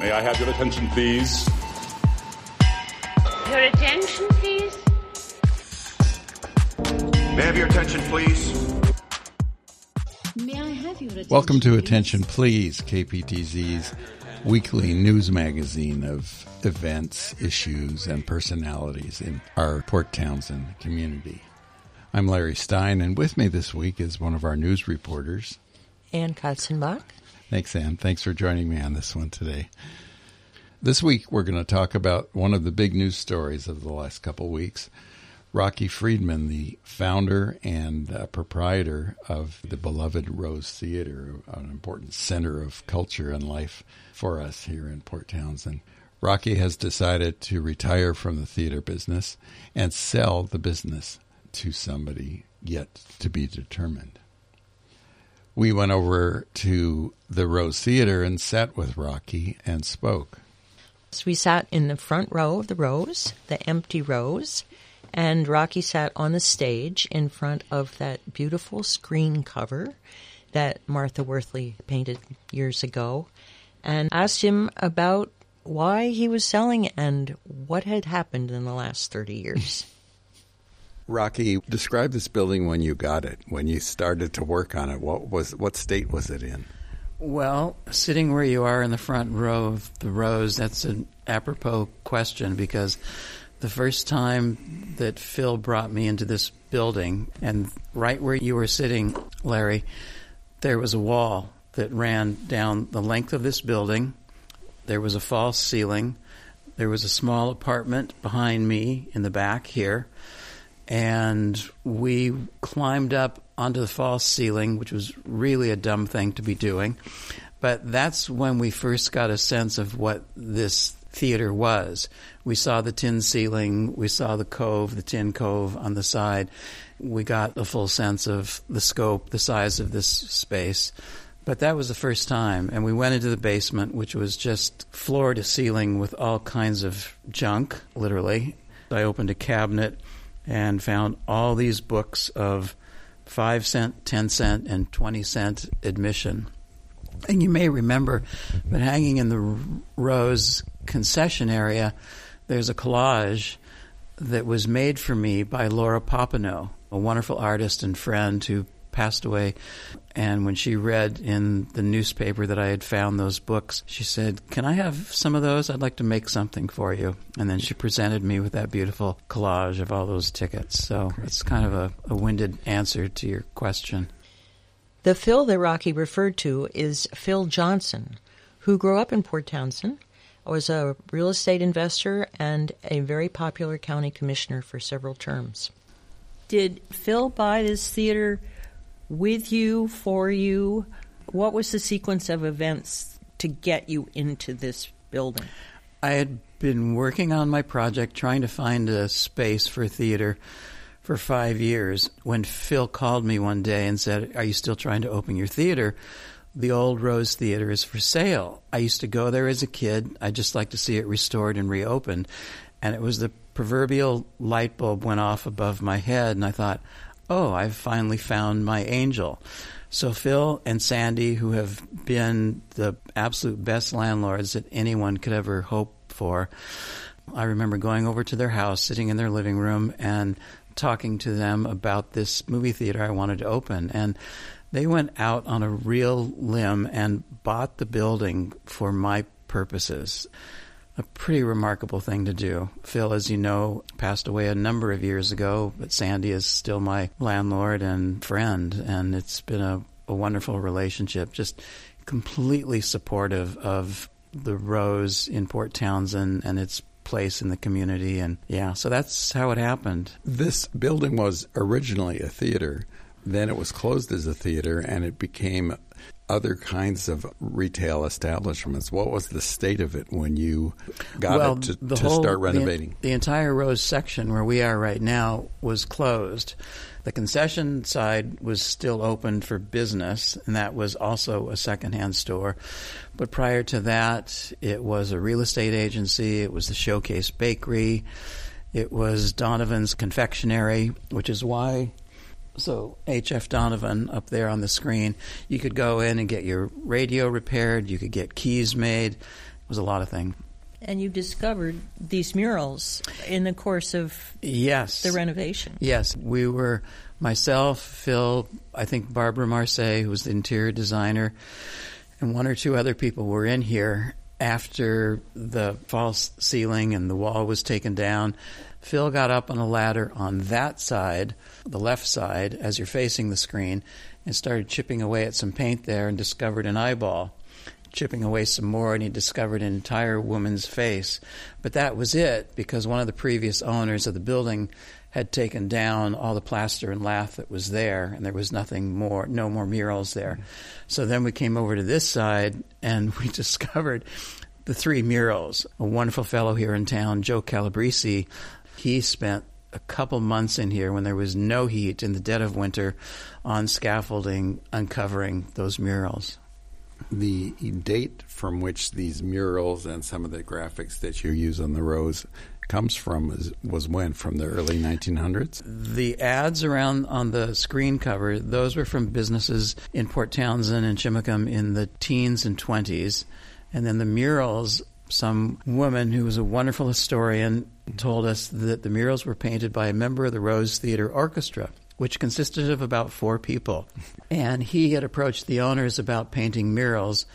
May I have your attention, please? Your attention, please? May I have your attention, please? May I have your attention? Welcome to Attention Please, KPTZ's weekly news magazine of events, issues, and personalities in our Port Townsend community. I'm Larry Stein, and with me this week is one of our news reporters, Ann Katzenbach. Thanks, Ann. Thanks for joining me on this one today. This week, we're going to talk about one of the big news stories of the last couple weeks. Rocky Friedman, the founder and proprietor of the beloved Rose Theater, an important center of culture and life for us here in Port Townsend. Rocky has decided to retire from the theater business and sell the business to somebody yet to be determined. We went over to the Rose Theater and sat with Rocky and spoke. So we sat in the front row of the Rose, the empty Rose, and Rocky sat on the stage in front of that beautiful screen cover that Martha Worthley painted years ago, and asked him about why he was selling and what had happened in the last 30 years. Rocky, describe this building when you got it, when you started to work on it. What state was it in? Well, sitting where you are in the front row of the Rose, that's an apropos question, because the first time that Phil brought me into this building, and right where you were sitting, Larry, there was a wall that ran down the length of this building. There was a false ceiling. There was a small apartment behind me in the back here. And we climbed up onto the false ceiling, which was really a dumb thing to be doing. But that's when we first got a sense of what this theater was. We saw the tin ceiling, we saw the cove, the tin cove on the side. We got a full sense of the scope, the size of this space. But that was the first time. And we went into the basement, which was just floor to ceiling with all kinds of junk, literally. I opened a cabinet and found all these books of 5-cent, 10-cent, and 20-cent admission. And you may remember that hanging in the Rose concession area, there's a collage that was made for me by Laura Papineau, a wonderful artist and friend who passed away. And when she read in the newspaper that I had found those books, she said, "Can I have some of those? I'd like to make something for you." And then she presented me with that beautiful collage of all those tickets. So it's kind of a winded answer to your question. The Phil that Rocky referred to is Phil Johnson, who grew up in Port Townsend, was a real estate investor, and a very popular county commissioner for several terms. Did Phil buy this theater with you, for you? What was the sequence of events to get you into this building? I had been working on my project, trying to find a space for theater for 5 years, when Phil called me one day and said, "Are you still trying to open your theater? The old Rose Theater is for sale. I used to go there as a kid. I'd just like to see it restored and reopened." And it was the proverbial light bulb went off above my head, and I thought, oh, I've finally found my angel. So Phil and Sandy, who have been the absolute best landlords that anyone could ever hope for, I remember going over to their house, sitting in their living room, and talking to them about this movie theater I wanted to open. And they went out on a real limb and bought the building for my purposes. A pretty remarkable thing to do. Phil, as you know, passed away a number of years ago, but Sandy is still my landlord and friend, and it's been a wonderful relationship, just completely supportive of the Rose in Port Townsend and its place in the community. And yeah, so that's how it happened. This building was originally a theater. Then it was closed as a theater, and it became other kinds of retail establishments. What was the state of it when you got it to start renovating? The entire Rose section where we are right now was closed. The concession side was still open for business, and that was also a secondhand store. But prior to that, it was a real estate agency. It was the Showcase Bakery. It was Donovan's Confectionery, which is why... So H.F. Donovan up there on the screen, you could go in and get your radio repaired. You could get keys made. It was a lot of things. And you discovered these murals in the course of Yes. the renovation. Yes. We were, myself, Phil, I think Barbara Marseille, who was the interior designer, and one or two other people were in here after the false ceiling and the wall was taken down. Phil got up on a ladder on that side, the left side, as you're facing the screen, and started chipping away at some paint there and discovered an eyeball. Chipping away some more, and he discovered an entire woman's face. But that was it, because one of the previous owners of the building had taken down all the plaster and lath that was there, and there was nothing more, no more murals there. So then we came over to this side, and we discovered the 3 murals. A wonderful fellow here in town, Joe Calabrese, he spent a couple months in here when there was no heat in the dead of winter on scaffolding, uncovering those murals. The date from which these murals and some of the graphics that you use on the rows comes from was when? From the early 1900s? The ads around on the screen cover, those were from businesses in Port Townsend and Chimacum in the teens and 20s. And then the murals, some woman who was a wonderful historian told us that the murals were painted by a member of the Rose Theater Orchestra, which consisted of about 4 people. And he had approached the owners about painting murals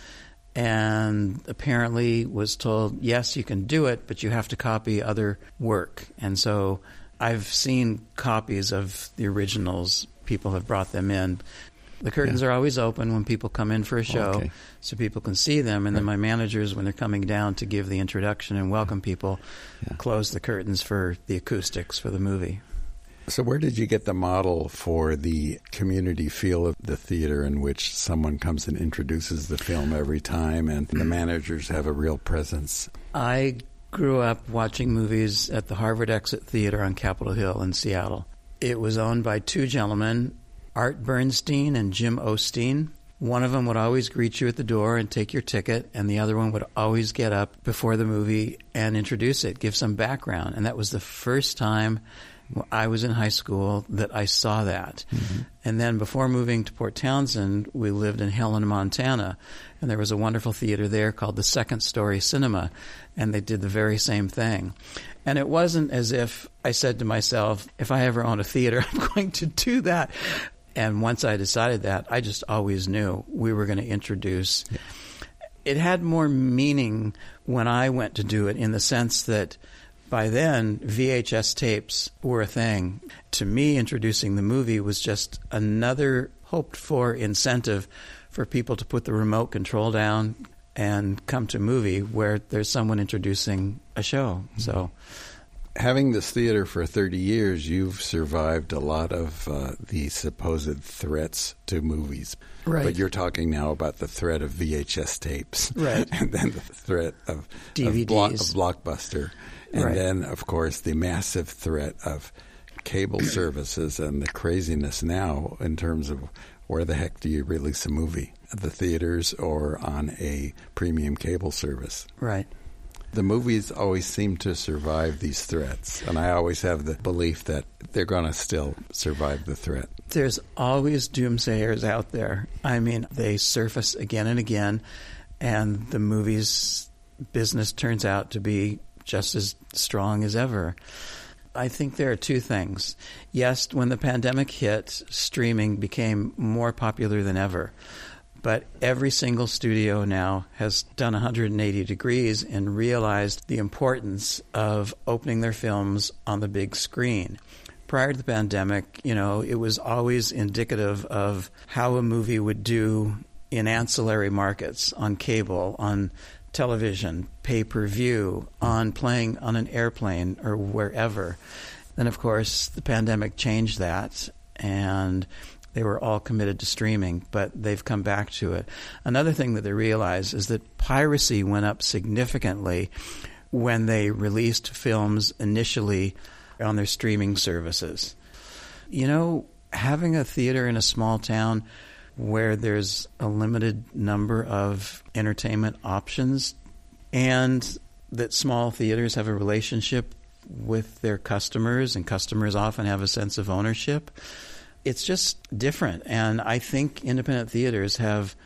and apparently was told, yes, you can do it, but you have to copy other work. And so I've seen copies of the originals. People have brought them in. The curtains are always open when people come in for a show, so people can see them. And then my managers, when they're coming down to give the introduction and welcome people, close the curtains for the acoustics for the movie. So where did you get the model for the community feel of the theater in which someone comes and introduces the film every time and the managers have a real presence? I grew up watching movies at the Harvard Exit Theater on Capitol Hill in Seattle. It was owned by 2 gentlemen, Art Bernstein and Jim Osteen. One of them would always greet you at the door and take your ticket, and the other one would always get up before the movie and introduce it, give some background. And that was the first time I was in high school that I saw that. Mm-hmm. And then before moving to Port Townsend, we lived in Helena, Montana, and there was a wonderful theater there called the Second Story Cinema, and they did the very same thing. And it wasn't as if I said to myself, if I ever own a theater, I'm going to do that. And once I decided that, I just always knew we were going to introduce. Yeah. It had more meaning when I went to do it, in the sense that by then, VHS tapes were a thing. To me, introducing the movie was just another hoped-for incentive for people to put the remote control down and come to a movie where there's someone introducing a show. So, having this theater for 30 years, you've survived a lot of the supposed threats to movies. Right. But you're talking now about the threat of VHS tapes. Right. And then the threat of DVDs. Of Blockbuster. And then, of course, the massive threat of cable services and the craziness now in terms of where the heck do you release a movie? At the theaters or on a premium cable service? Right. The movies always seem to survive these threats, and I always have the belief that they're going to still survive the threat. There's always doomsayers out there. I mean, they surface again and again, and the movies business turns out to be just as strong as ever. I think there are 2 things. Yes, when the pandemic hit, streaming became more popular than ever. But every single studio now has done 180 degrees and realized the importance of opening their films on the big screen. Prior to the pandemic, it was always indicative of how a movie would do in ancillary markets, on cable, on television, pay-per-view, on playing on an airplane or wherever. Then, of course, the pandemic changed that, and they were all committed to streaming, but they've come back to it. Another thing that they realized is that piracy went up significantly when they released films initially on their streaming services. Having a theater in a small town where there's a limited number of entertainment options, and that small theaters have a relationship with their customers, and customers often have a sense of ownership. It's just different, and I think independent theaters have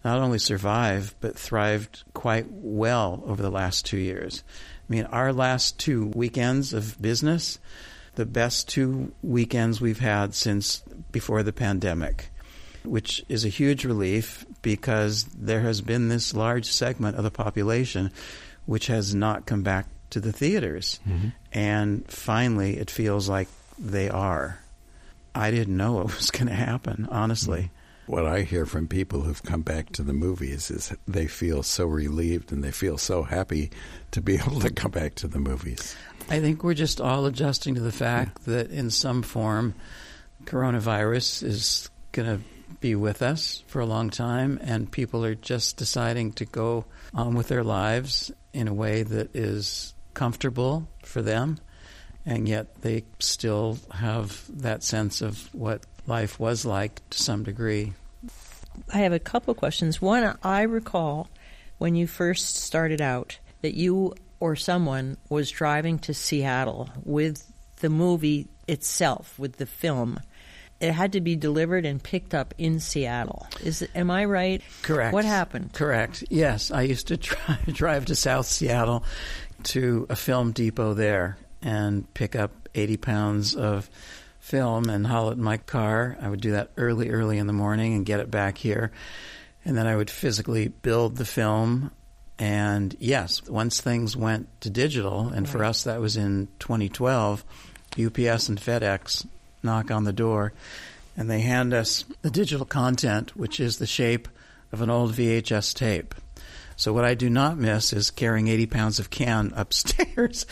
not only survived, but thrived quite well over the last 2 years. I mean, our last 2 weekends of business, the best 2 weekends we've had since before the pandemic, which is a huge relief because there has been this large segment of the population which has not come back to the theaters. Mm-hmm. And finally, it feels like they are. I didn't know it was going to happen, honestly. What I hear from people who've come back to the movies is they feel so relieved and they feel so happy to be able to come back to the movies. I think we're just all adjusting to the fact that in some form coronavirus is going to be with us for a long time, and people are just deciding to go on with their lives in a way that is comfortable for them, and yet they still have that sense of what life was like to some degree. I have a couple questions. One, I recall when you first started out that you or someone was driving to Seattle with the movie itself, with the film. It had to be delivered and picked up in Seattle. Am I right? Correct. What happened? Correct. Yes, I used to drive to South Seattle to a film depot there and pick up 80 pounds of film and haul it in my car. I would do that early in the morning and get it back here. And then I would physically build the film. And yes, once things went to digital, and for us that was in 2012, UPS and FedEx knock on the door and they hand us the digital content, which is the shape of an old VHS tape. So what I do not miss is carrying 80 pounds of can upstairs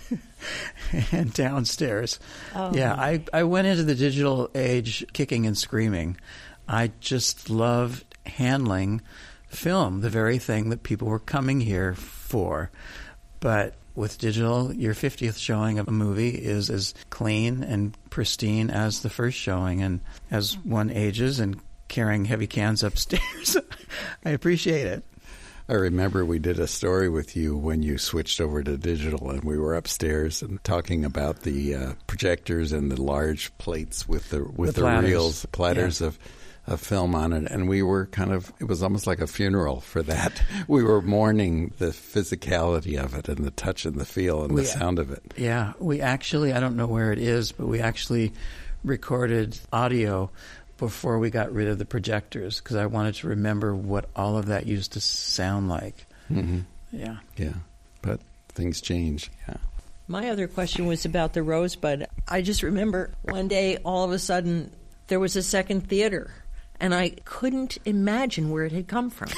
and downstairs. Oh. Yeah, I went into the digital age kicking and screaming. I just loved handling film, the very thing that people were coming here for. But with digital, your 50th showing of a movie is as clean and pristine as the first showing. And as one ages and carrying heavy cans upstairs, I appreciate it. I remember we did a story with you when you switched over to digital, and we were upstairs and talking about the projectors and the large plates with the reels, the platters of film on it, and we were it was almost like a funeral for that. We were mourning the physicality of it and the touch and the feel and the sound of it. Yeah, we actually, I don't know where it is, but we actually recorded audio before we got rid of the projectors because I wanted to remember what all of that used to sound like. Mm-hmm. Yeah. Yeah, but things change, yeah. My other question was about the Rosebud. I just remember one day, all of a sudden, there was a second theater, and I couldn't imagine where it had come from.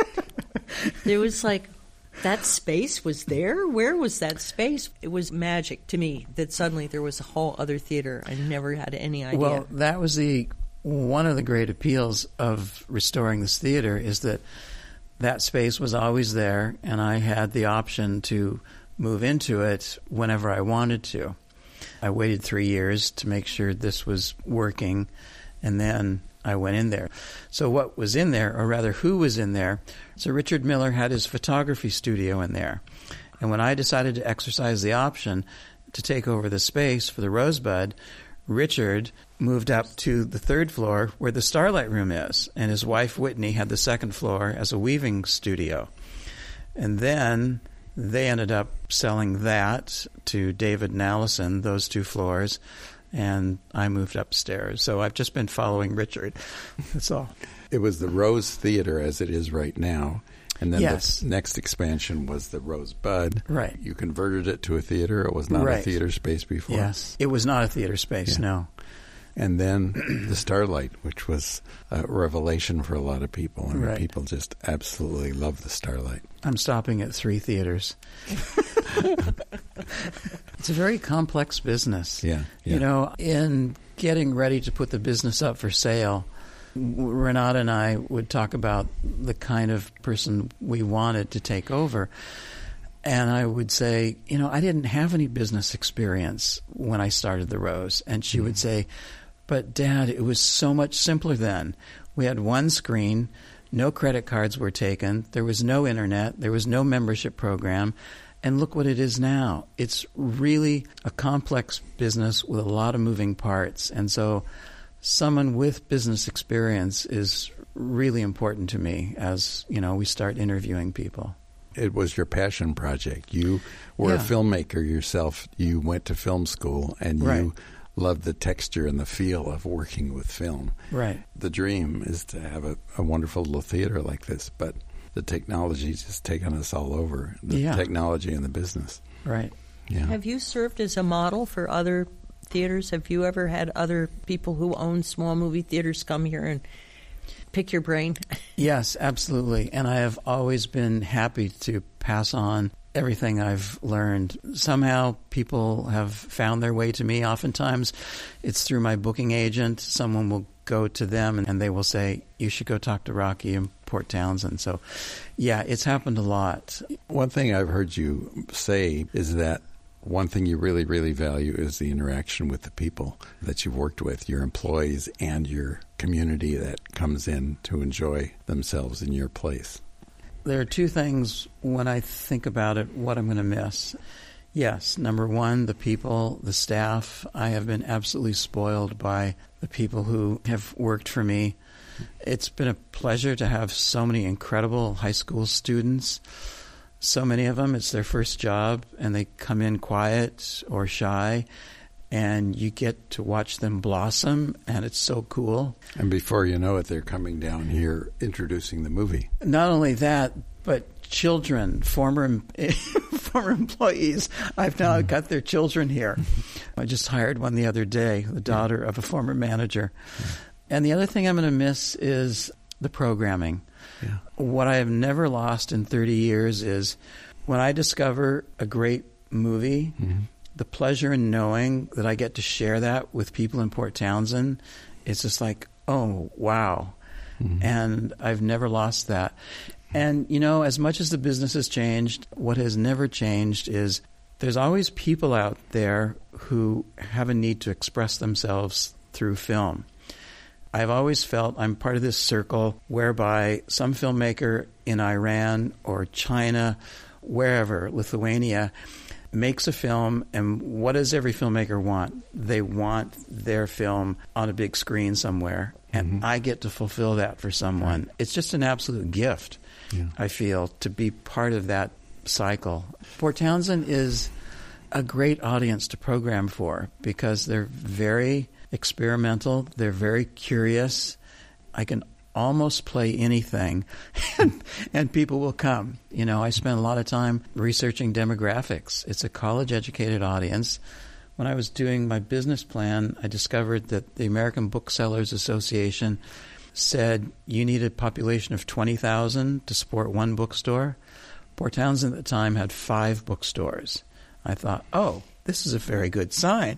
There was that space was there? Where was that space? It was magic to me that suddenly there was a whole other theater. I never had any idea. Well, that was one of the great appeals of restoring this theater is that space was always there, and I had the option to move into it whenever I wanted to. I waited 3 years to make sure this was working, and then I went in there. So what was in there, or rather who was in there, so Richard Miller had his photography studio in there. And when I decided to exercise the option to take over the space for the Rosebud, Richard moved up to the third floor where the Starlight Room is, and his wife Whitney had the second floor as a weaving studio. And then they ended up selling that to David and Allison, those 2 floors, and I moved upstairs. So I've just been following Richard. That's all. It was the Rose Theater as it is right now. And then yes. The next expansion was the Rosebud. Right. You converted it to a theater. It was not a theater space before. Yes. It was not a theater space, no. And then the Starlight, which was a revelation for a lot of people. I mean, people just absolutely love the Starlight. I'm stopping at 3 theaters. It's a very complex business. Yeah. You know, in getting ready to put the business up for sale, Renata and I would talk about the kind of person we wanted to take over. And I would say, I didn't have any business experience when I started the Rose. And she would say, but Dad, it was so much simpler then. We had one screen, no credit cards were taken, there was no internet, there was no membership program. And look what it is now. It's really a complex business with a lot of moving parts. And so someone with business experience is really important to me as, we start interviewing people. It was your passion project. You were a filmmaker yourself. You went to film school, and you loved the texture and the feel of working with film. Right. The dream is to have a wonderful little theater like this, but the technology's just taken us all over, the technology and the business. Right. Yeah. Have you served as a model for other theaters? Have you ever had other people who own small movie theaters come here and pick your brain? Yes, absolutely. And I have always been happy to pass on everything I've learned. Somehow people have found their way to me. Oftentimes it's through my booking agent. Someone will go to them and they will say, you should go talk to Rocky in Port Townsend. So, yeah, it's happened a lot. One thing I've heard you say is that one thing you really, really value is the interaction with the people that you've worked with, your employees and your community that comes in to enjoy themselves in your place. There are two things when I think about it, what I'm going to miss. Yes, number one, the people, the staff. I have been absolutely spoiled by the people who have worked for me. It's been a pleasure to have so many incredible high school students. So many of them, it's their first job, and they come in quiet or shy, and you get to watch them blossom, and it's so cool. And before you know it, they're coming down here introducing the movie. Not only that, but children, former employees. I've now got their children here. I just hired one the other day, the daughter of a former manager. And the other thing I'm going to miss is the programming. Yeah. What I have never lost in 30 years is when I discover a great movie, the pleasure in knowing that I get to share that with people in Port Townsend, it's just like, oh, wow. And I've never lost that. And, as much as the business has changed, what has never changed is there's always people out there who have a need to express themselves through film. I've always felt I'm part of this circle whereby some filmmaker in Iran or China, wherever, Lithuania, makes a film, and what does every filmmaker want? They want their film on a big screen somewhere, and I get to fulfill that for someone. Right. It's just an absolute gift, I feel, to be part of that cycle. Port Townsend is a great audience to program for because they're very experimental, they're very curious. I can almost play anything and people will come. I spend a lot of time researching demographics. It's a college-educated audience. When I was doing my business plan, I discovered that the American Booksellers Association said you need a population of 20,000 to support one bookstore. Port Townsend at the time had 5 bookstores. I thought, oh, this is a very good sign.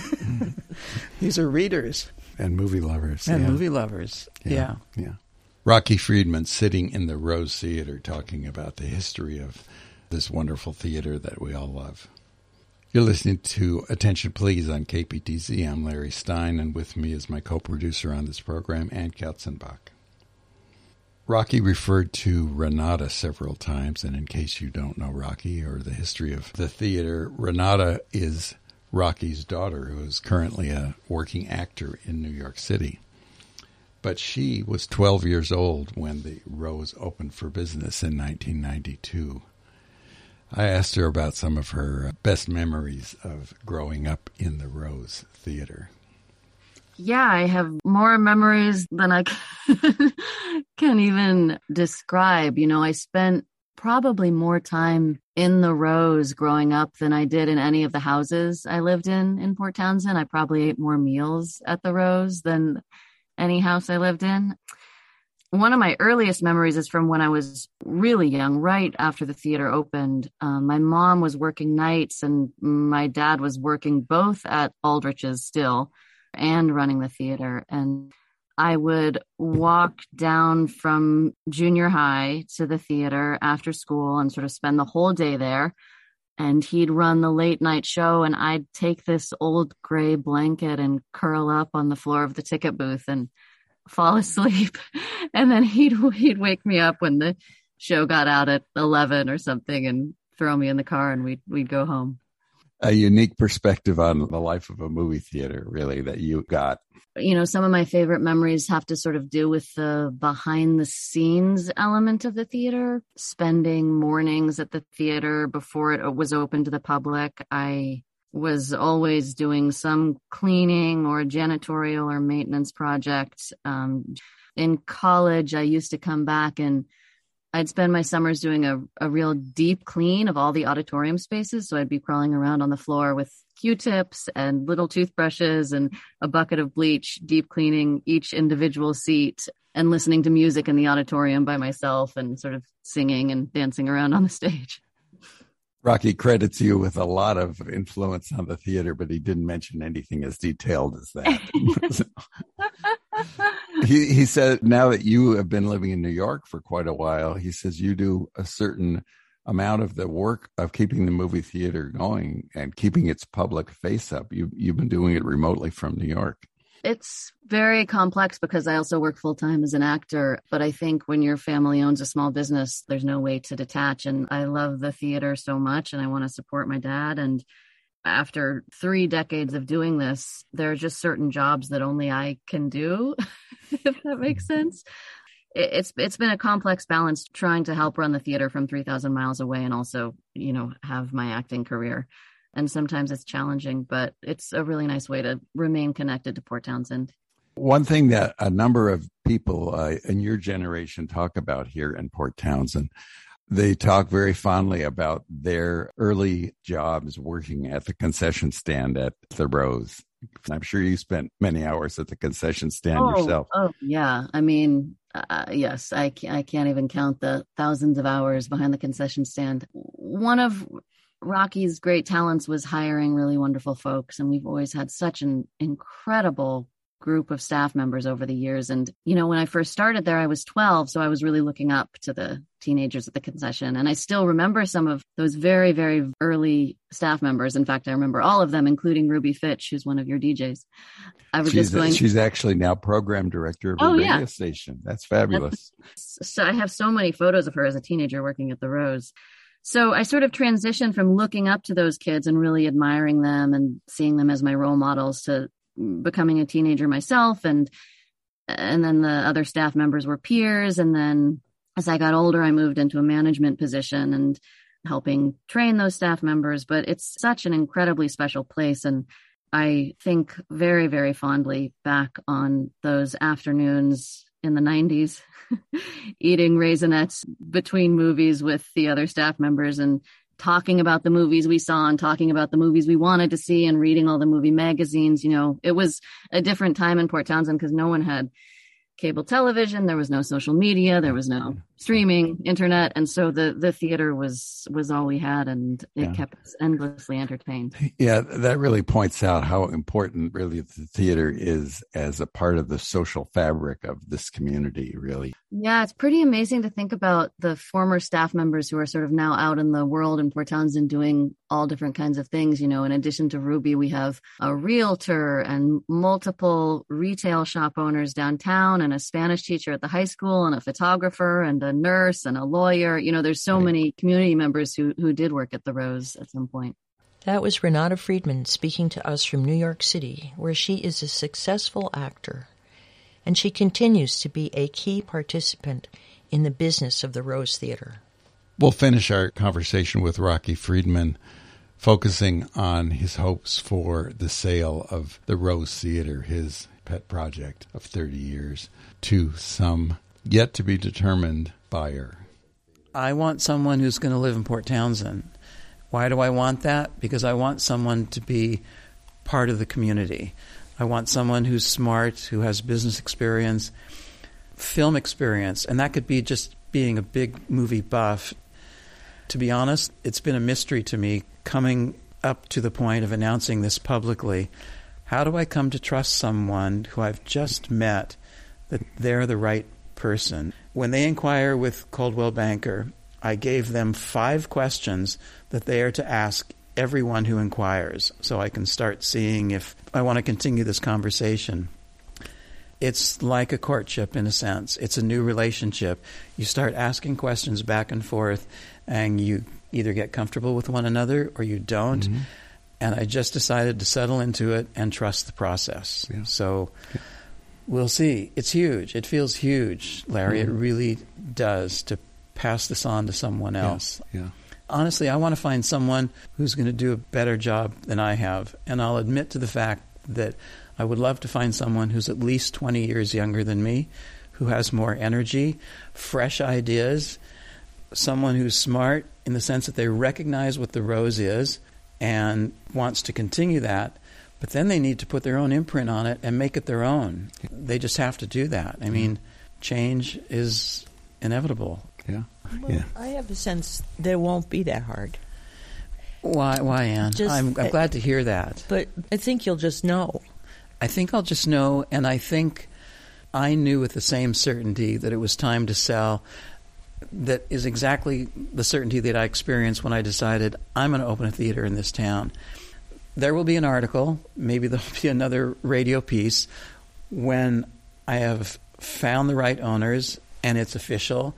These are readers. And movie lovers. And movie lovers, yeah. Rocky Friedman sitting in the Rose Theater talking about the history of this wonderful theater that we all love. You're listening to Attention Please on KPTZ. I'm Larry Stein, and with me is my co-producer on this program, Ann Katzenbach. Rocky referred to Renata several times, and in case you don't know Rocky or the history of the theater, Renata is Rocky's daughter, who is currently a working actor in New York City. But she was 12 years old when the Rose opened for business in 1992. I asked her about some of her best memories of growing up in the Rose Theater. Yeah, I have more memories than I can even describe. I spent probably more time in the Rose growing up than I did in any of the houses I lived in Port Townsend. I probably ate more meals at the Rose than any house I lived in. One of my earliest memories is from when I was really young, right after the theater opened. My mom was working nights and my dad was working both at Aldrich's still and running the theater. And I would walk down from junior high to the theater after school and sort of spend the whole day there. And he'd run the late night show and I'd take this old gray blanket and curl up on the floor of the ticket booth and fall asleep. And then he'd wake me up when the show got out at 11 or something and throw me in the car and we'd go home. A unique perspective on the life of a movie theater, really, that you got. You know, some of my favorite memories have to sort of do with the behind the scenes element of the theater, spending mornings at the theater before it was open to the public. I was always doing some cleaning or janitorial or maintenance project. In college, I used to come back and I'd spend my summers doing a real deep clean of all the auditorium spaces. So I'd be crawling around on the floor with Q-tips and little toothbrushes and a bucket of bleach, deep cleaning each individual seat and listening to music in the auditorium by myself and sort of singing and dancing around on the stage. Rocky credits you with a lot of influence on the theater, but he didn't mention anything as detailed as that. He said now that you have been living in New York for quite a while, he says you do a certain amount of the work of keeping the movie theater going and keeping its public face up. You've been doing it remotely from New York. It's very complex because I also work full time as an actor. But I think when your family owns a small business, there's no way to detach. And I love the theater so much and I want to support my dad. And after 3 decades of doing this, there are just certain jobs that only I can do, if that makes sense. It's been a complex balance trying to help run the theater from 3,000 miles away and also, you know, have my acting career. And sometimes it's challenging, but it's a really nice way to remain connected to Port Townsend. One thing that a number of people in your generation talk about here in Port Townsend, they talk very fondly about their early jobs working at the concession stand at the Rose. I'm sure you spent many hours at the concession stand yourself. Oh, yeah. I mean, yes, I can't even count the thousands of hours behind the concession stand. One of Rocky's great talents was hiring really wonderful folks. And we've always had such an incredible group of staff members over the years. And, you know, when I first started there, I was 12. So I was really looking up to the teenagers at the concession. And I still remember some of those very, very early staff members. In fact, I remember all of them, including Ruby Fitch, who's one of your DJs. She's actually now program director of a radio station. That's fabulous. So I have so many photos of her as a teenager working at the Rose. So I sort of transitioned from looking up to those kids and really admiring them and seeing them as my role models to becoming a teenager myself. And then the other staff members were peers. And then as I got older, I moved into a management position and helping train those staff members. But it's such an incredibly special place. And I think very, very fondly back on those afternoons in the 90s, eating Raisinets between movies with the other staff members and talking about the movies we saw and talking about the movies we wanted to see and reading all the movie magazines. You know, it was a different time in Port Townsend because no one had cable television. There was no social media. There was no streaming, internet. And so the theater was all we had, and it kept us endlessly entertained. Yeah, that really points out how important really the theater is as a part of the social fabric of this community, really. Yeah, it's pretty amazing to think about the former staff members who are sort of now out in the world in Port Townsend doing all different kinds of things. You know, in addition to Ruby, we have a realtor and multiple retail shop owners downtown and a Spanish teacher at the high school and a photographer and a nurse and a lawyer. You know, there's so many community members who did work at the Rose at some point. That was Renata Friedman speaking to us from New York City, where she is a successful actor. And she continues to be a key participant in the business of the Rose Theater. We'll finish our conversation with Rocky Friedman, focusing on his hopes for the sale of the Rose Theater, his pet project of 30 years, to some yet-to-be-determined buyer. I want someone who's going to live in Port Townsend. Why do I want that? Because I want someone to be part of the community. I want someone who's smart, who has business experience, film experience, and that could be just being a big movie buff. To be honest, it's been a mystery to me coming up to the point of announcing this publicly. How do I come to trust someone who I've just met that they're the right person? When they inquire with Coldwell Banker, I gave them 5 questions that they are to ask everyone who inquires, so I can start seeing if I want to continue this conversation. It's like a courtship in a sense. It's a new relationship. You start asking questions back and forth, and you either get comfortable with one another or you don't. Mm-hmm. And I just decided to settle into it and trust the process. Yeah. So we'll see. It's huge. It feels huge, Larry. It really does, to pass this on to someone else. Yeah. Honestly, I want to find someone who's going to do a better job than I have. And I'll admit to the fact that I would love to find someone who's at least 20 years younger than me, who has more energy, fresh ideas, someone who's smart in the sense that they recognize what the rose is and wants to continue that, but then they need to put their own imprint on it and make it their own. They just have to do that. I mean, change is inevitable. Yeah. Well, Yeah. I have a sense that it won't be that hard. Why, Ann? I'm glad to hear that. But I think you'll just know. I think I'll just know, and I think I knew with the same certainty that it was time to sell. That is exactly the certainty that I experienced when I decided I'm going to open a theater in this town. There will be an article, maybe there'll be another radio piece when I have found the right owners and it's official.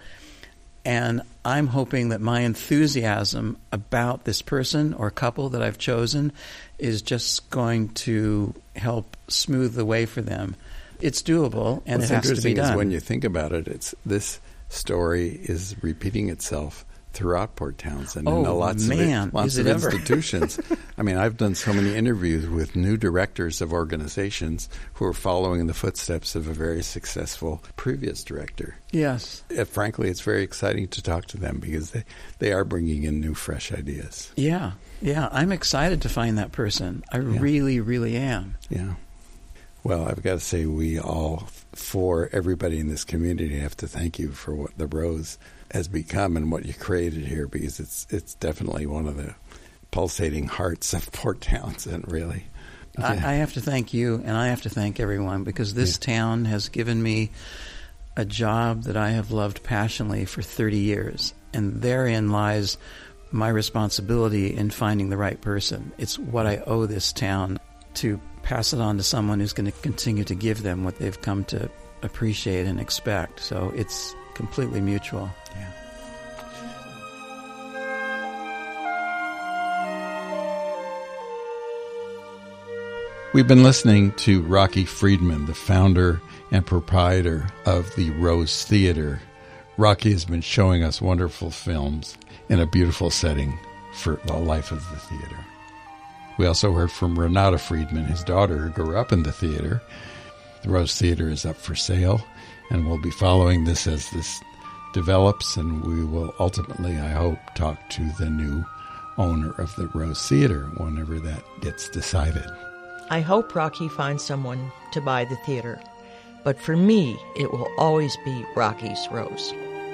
And I'm hoping that my enthusiasm about this person or couple that I've chosen is just going to help smooth the way for them. It's doable, and What's it has to be interesting done. is when you think about it, it's this story is repeating itself throughout Port Townsend and lots of institutions. I mean, I've done so many interviews with new directors of organizations who are following in the footsteps of a very successful previous director. Yes. Frankly, it's very exciting to talk to them because they are bringing in new, fresh ideas. Yeah. I'm excited to find that person. I really, really am. Yeah. Well, I've got to say, we all, for everybody in this community, have to thank you for what the Rose has become and what you created here, because it's definitely one of the pulsating hearts of Port Townsend, really. I have to thank you, and I have to thank everyone, because this town has given me a job that I have loved passionately for 30 years, and therein lies my responsibility in finding the right person. It's what I owe this town to pass it on to someone who's going to continue to give them what they've come to appreciate and expect. So it's completely mutual. Yeah. We've been listening to Rocky Friedman, the founder and proprietor of the Rose Theater. Rocky has been showing us wonderful films in a beautiful setting for the life of the theater. We also heard from Renata Friedman, his daughter, who grew up in the theater. The Rose Theater is up for sale, and we'll be following this as this develops, and we will ultimately, I hope, talk to the new owner of the Rose Theater whenever that gets decided. I hope Rocky finds someone to buy the theater, but for me, it will always be Rocky's Rose.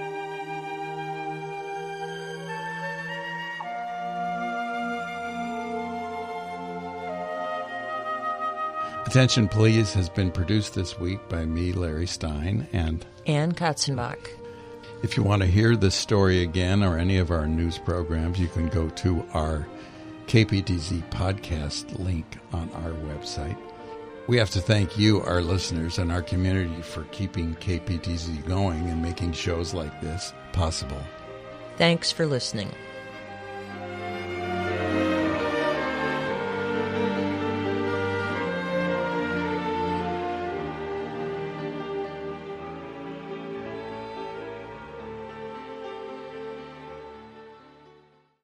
Attention Please has been produced this week by me, Larry Stein, and Ann Katzenbach. if you want to hear this story again or any of our news programs, you can go to our KPTZ podcast link on our website. We have to thank you, our listeners, and our community for keeping KPTZ going and making shows like this possible. Thanks for listening.